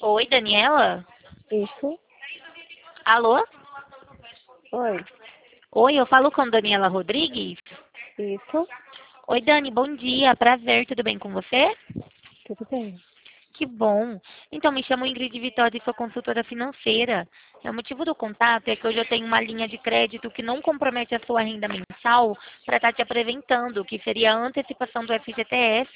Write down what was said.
Oi, Daniela? Isso? Alô? Oi, Oi, eu falo com Daniela Rodrigues? isso? Oi, Dani, bom dia. Prazer, tudo bem com você? Tudo bem. Que bom. Então, me chamo Ingrid Vitória e sou consultora financeira. O motivo do contato é que hoje eu tenho uma linha de crédito que não compromete a sua renda mensal para estar te apresentando, que seria a antecipação do FGTS.